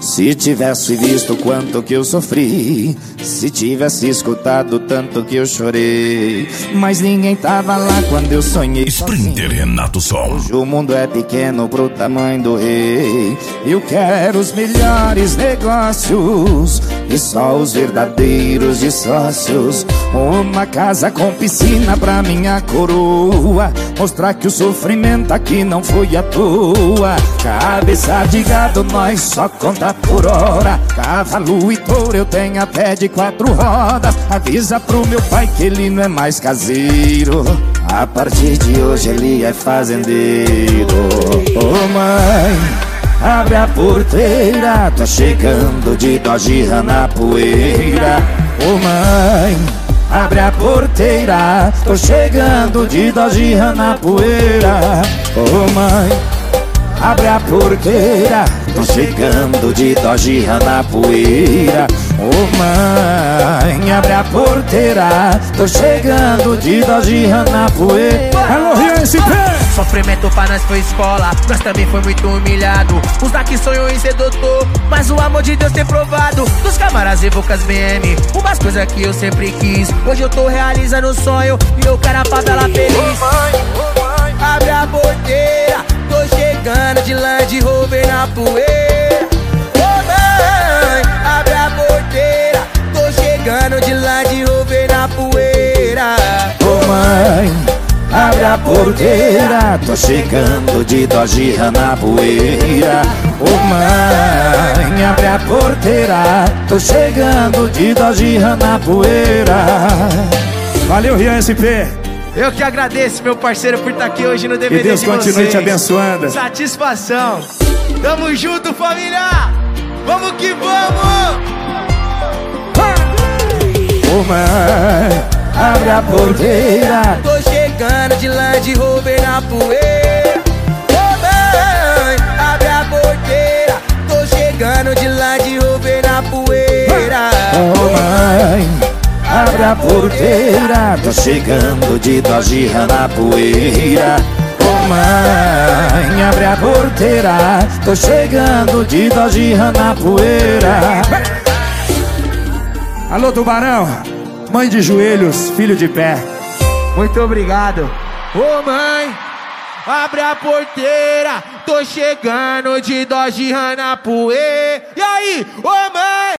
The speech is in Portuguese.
Se tivesse visto quanto que eu sofri, se tivesse escutado tanto que eu chorei, mas ninguém tava lá quando eu sonhei. Sprinter Renato Som. Hoje o mundo é pequeno pro tamanho do rei. Eu quero os melhores negócios e só os verdadeiros de sócios. Uma casa com piscina pra minha coroa, mostrar que o sofrimento aqui não foi à toa. Cabeça de gado nós só conta por hora, cavalo e touro eu tenho até de 4 rodas. Avisa pro meu pai que ele não é mais caseiro, a partir de hoje ele é fazendeiro. Ô mãe, abre a porteira, tô chegando de Dodge Ram na poeira. Ô mãe, abre a porteira, tô chegando de Dodge Ram na poeira. Ô mãe, abre a porteira, tô chegando de Dodge Ram na poeira. Ô mãe, abre a porteira, tô chegando de Dodge Ram na poeira. Alô, Rian SP! Sofrimento pra nós foi escola, nós também foi muito humilhado. Os daqui sonhou em ser doutor, mas o amor de Deus tem provado. Dos camaras e bocas BM, umas coisas que eu sempre quis. Hoje eu tô realizando o sonho e eu quero a favela feliz. Ô mãe, abre a porteira, tô chegando de Land Rover na poeira. Ô mãe, abre a porteira, tô chegando de Land Rover na poeira. Ô mãe, abre a porteira, tô chegando de Dodge Ram na poeira. Ô mãe, abre a porteira, tô chegando de Dodge Ram na poeira. valeu, Rian SP. Eu que agradeço, meu parceiro, por estar aqui hoje no DVD. Que Deus de continue vocês. te abençoando. Satisfação. Tamo junto, família. Vamos que vamos. Ô mãe, abre a porteira, Tô chegando de Land Rover na poeira. Ô mãe, abre a porteira, tô chegando de Land Rover na poeira. ô mãe, abre a porteira, tô chegando de Dodge Ram na poeira. Ô mãe, abre a porteira, tô chegando de Dodge Ram na poeira. Alô, Tubarão. Mãe de joelhos, filho de pé. Muito obrigado. Ô mãe, abre a porteira, tô chegando de Dodge Ram na poeira. E aí, ô mãe?